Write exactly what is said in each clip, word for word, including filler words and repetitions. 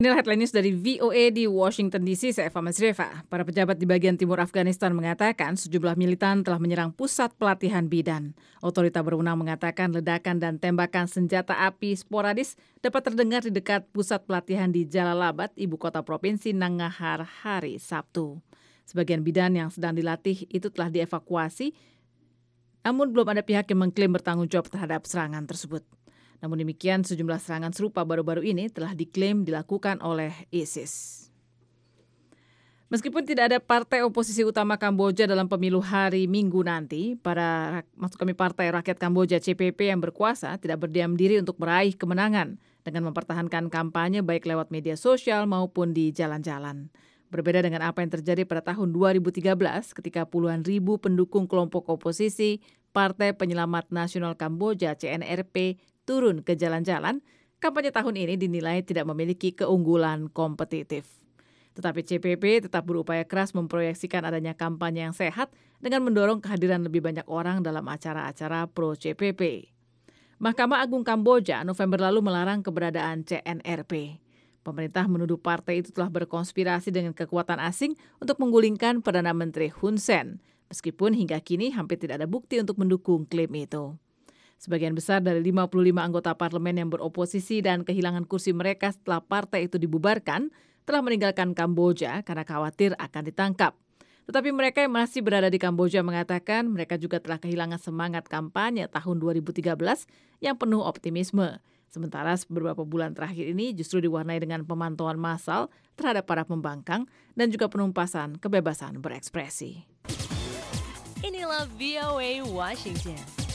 Inilah headline news dari V O A di Washington D C, saya Eva Masreva. Para pejabat di bagian timur Afghanistan mengatakan sejumlah militan telah menyerang pusat pelatihan bidan. Otorita berwenang mengatakan ledakan dan tembakan senjata api sporadis dapat terdengar di dekat pusat pelatihan di Jalalabad, ibu kota provinsi Nangarhar, hari Sabtu. Sebagian bidan yang sedang dilatih itu telah dievakuasi, namun belum ada pihak yang mengklaim bertanggung jawab terhadap serangan tersebut. Namun demikian, sejumlah serangan serupa baru-baru ini telah diklaim dilakukan oleh ISIS. Meskipun tidak ada partai oposisi utama Kamboja dalam pemilu hari Minggu nanti, para maksud kami Partai Rakyat Kamboja C P P yang berkuasa tidak berdiam diri untuk meraih kemenangan dengan mempertahankan kampanye baik lewat media sosial maupun di jalan-jalan. Berbeda dengan apa yang terjadi pada tahun dua ribu tiga belas ketika puluhan ribu pendukung kelompok oposisi Partai Penyelamat Nasional Kamboja C N R P turun ke jalan-jalan, kampanye tahun ini dinilai tidak memiliki keunggulan kompetitif. Tetapi C P P tetap berupaya keras memproyeksikan adanya kampanye yang sehat dengan mendorong kehadiran lebih banyak orang dalam acara-acara pro-C P P. Mahkamah Agung Kamboja November lalu melarang keberadaan C N R P. Pemerintah menuduh partai itu telah berkonspirasi dengan kekuatan asing untuk menggulingkan Perdana Menteri Hun Sen, meskipun hingga kini hampir tidak ada bukti untuk mendukung klaim itu. Sebagian besar dari lima puluh lima anggota parlemen yang beroposisi dan kehilangan kursi mereka setelah partai itu dibubarkan telah meninggalkan Kamboja karena khawatir akan ditangkap. Tetapi mereka yang masih berada di Kamboja mengatakan mereka juga telah kehilangan semangat kampanye tahun dua ribu tiga belas yang penuh optimisme. Sementara beberapa bulan terakhir ini justru diwarnai dengan pemantauan massal terhadap para pembangkang dan juga penumpasan kebebasan berekspresi. Inilah V O A Washington.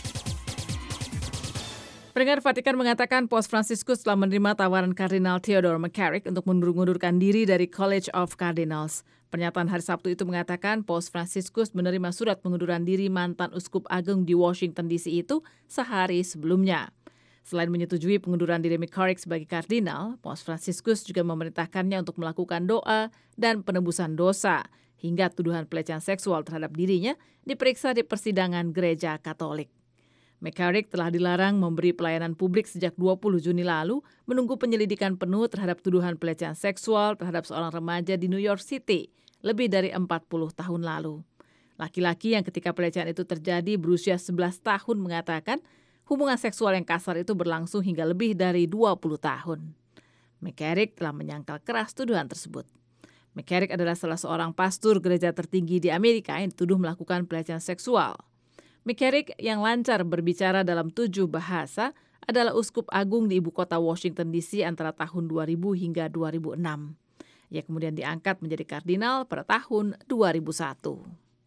Pendengar, Vatikan mengatakan Paus Fransiskus telah menerima tawaran Kardinal Theodore McCarrick untuk mengundurkan diri dari College of Cardinals. Pernyataan hari Sabtu itu mengatakan Paus Fransiskus menerima surat pengunduran diri mantan Uskup Agung di Washington D C itu sehari sebelumnya. Selain menyetujui pengunduran diri McCarrick sebagai kardinal, Paus Fransiskus juga memerintahkannya untuk melakukan doa dan penebusan dosa hingga tuduhan pelecehan seksual terhadap dirinya diperiksa di persidangan Gereja Katolik. McCarrick telah dilarang memberi pelayanan publik sejak dua puluh Juni lalu, menunggu penyelidikan penuh terhadap tuduhan pelecehan seksual terhadap seorang remaja di New York City lebih dari empat puluh tahun lalu. Laki-laki yang ketika pelecehan itu terjadi berusia sebelas tahun mengatakan hubungan seksual yang kasar itu berlangsung hingga lebih dari dua puluh tahun. McCarrick telah menyangkal keras tuduhan tersebut. McCarrick adalah salah seorang pastor gereja tertinggi di Amerika yang dituduh melakukan pelecehan seksual. McCarrick yang lancar berbicara dalam tujuh bahasa adalah uskup agung di ibu kota Washington D C antara tahun dua ribu hingga dua ribu enam. Ia kemudian diangkat menjadi kardinal pada tahun dua ribu satu.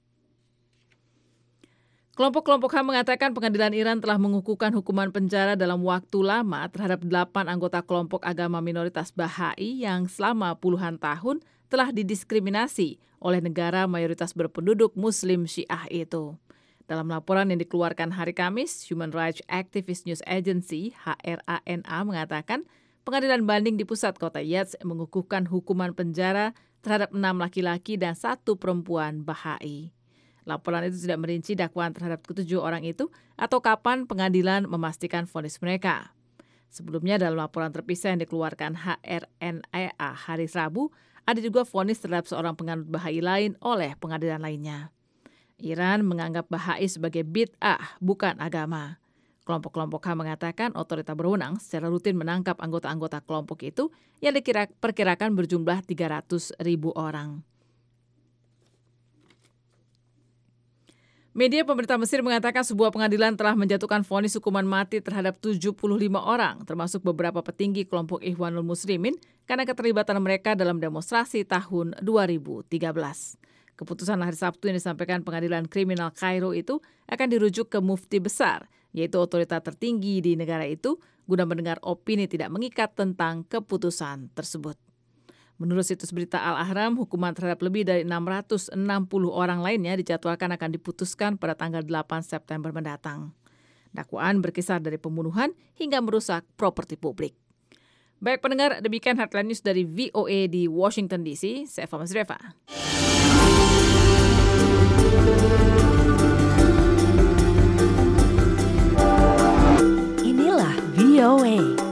Kelompok-kelompok H A M mengatakan pengadilan Iran telah mengukuhkan hukuman penjara dalam waktu lama terhadap delapan anggota kelompok agama minoritas Bahai yang selama puluhan tahun telah didiskriminasi oleh negara mayoritas berpenduduk Muslim Syiah itu. Dalam laporan yang dikeluarkan hari Kamis, Human Rights Activist News Agency H R A N A mengatakan pengadilan banding di pusat kota Yazd mengukuhkan hukuman penjara terhadap enam laki-laki dan satu perempuan Bahai. Laporan itu tidak merinci dakwaan terhadap ketujuh orang itu atau kapan pengadilan memastikan vonis mereka. Sebelumnya dalam laporan terpisah yang dikeluarkan H R N A hari Rabu, ada juga vonis terhadap seorang penganut Bahai lain oleh pengadilan lainnya. Iran menganggap Bahai sebagai bid'ah, bukan agama. Kelompok-kelompok H A M mengatakan otorita berwenang secara rutin menangkap anggota-anggota kelompok itu yang diperkirakan berjumlah tiga ratus ribu orang. Media pemerintah Mesir mengatakan sebuah pengadilan telah menjatuhkan vonis hukuman mati terhadap tujuh puluh lima orang, termasuk beberapa petinggi kelompok Ikhwanul Muslimin karena keterlibatan mereka dalam demonstrasi tahun dua ribu tiga belas. Keputusan hari Sabtu yang disampaikan Pengadilan Kriminal Kairo itu akan dirujuk ke mufti besar, yaitu otoritas tertinggi di negara itu, guna mendengar opini tidak mengikat tentang keputusan tersebut. Menurut situs berita Al-Ahram, hukuman terhadap lebih dari enam ratus enam puluh orang lainnya dijadwalkan akan diputuskan pada tanggal delapan September mendatang. Dakwaan berkisar dari pembunuhan hingga merusak properti publik. Baik pendengar, demikian headline news dari V O A di Washington D C. Saya Eva Masreva. Inilah V O A.